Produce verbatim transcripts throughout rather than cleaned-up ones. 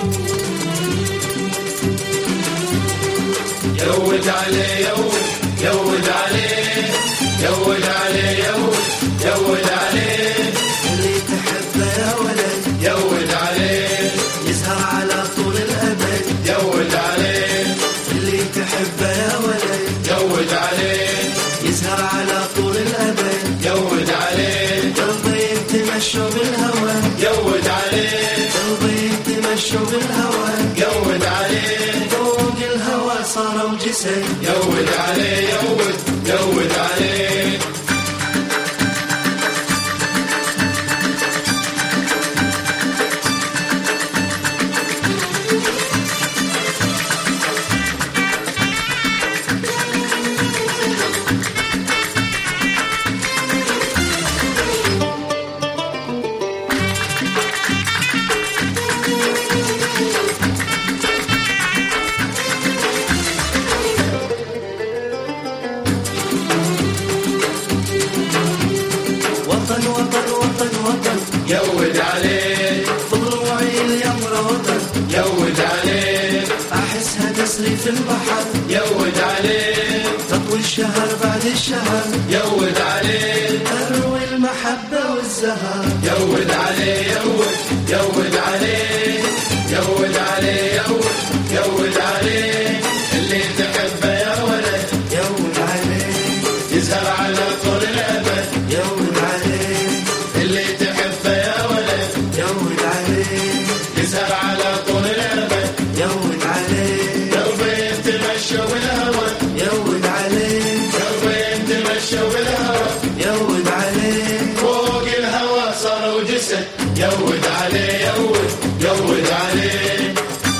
يود عليه يود يود عليه يود عليه يود يود عليه اللي تحبه يا ولد يود عليه يسهر على طول الأبد. يود عليه اللي تحبه يا ولد يود عليه يسهر على طول الأبد. يود عليه قلبي يتمشوا بالهوى يود عليه قلبي يتمشوا بالهوى يود عليه فوق الهوى صاروا جسد. يود عليه يود يود عليه وطن وطن وطن وطن يود عليه بضلوعي اليمر وطن. يود عليه أحسها تسري في البحر يود عليه تطوي الشهر بعد الشهر. يود عليه أروي المحبة والزهر. يود عليه يود يود عليه يود عليه يود يود عليه اللي تحبه يا ولد يود عليه يسهر على طول الأبد. يود عليه اللي تحبه يا ولد يود عليه يسهر على طول الأبد. يود عليه قلبي يتمشى بالهوى يود عليه قلبي يتمشى بالهوى يود عليه فوق الهوى صاروا جسد. يود عليه يود يود عليه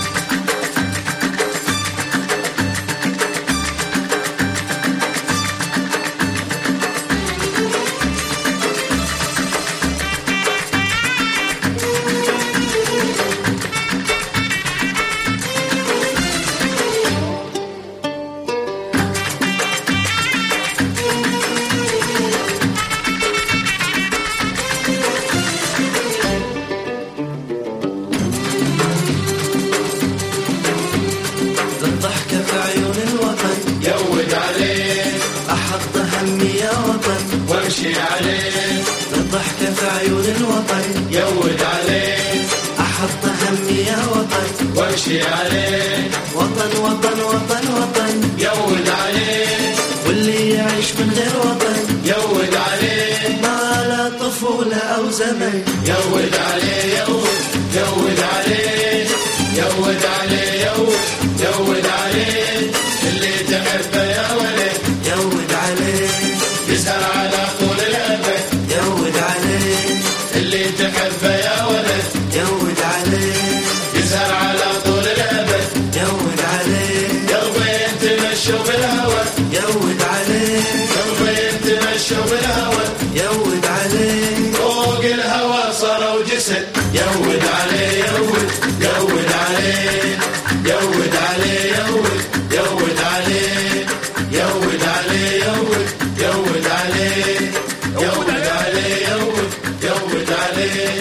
الضحكة في عيون الوطن يود عليه أحط همي يا وطن. وامشي عليه الضحكة في عيون الوطن يود عليه أحط همي يا وطن. وامشي عليه وطن وطن وطن وطن يود عليه واللي يعيش من غير وطن يود عليه ما لا طفولة أو زمن. يود عليه يود يود عليه يود عليه يود يود عليه اللي تحبه يا ولد يود عليه يسهر على طول الأبد. يود عليه اللي تحبه يا ولد يود عليه يسهر على طول الأبد. يود عليه قلبي يتمشى بالهوى يود عليه قلبي يتمشى بالهوى يود عليه فوق الهوى صاروا جسد. يود عليه يود يود عليه يود عليه يود يود عليه يود عليه يود يود عليه يود عليه يود يود عليه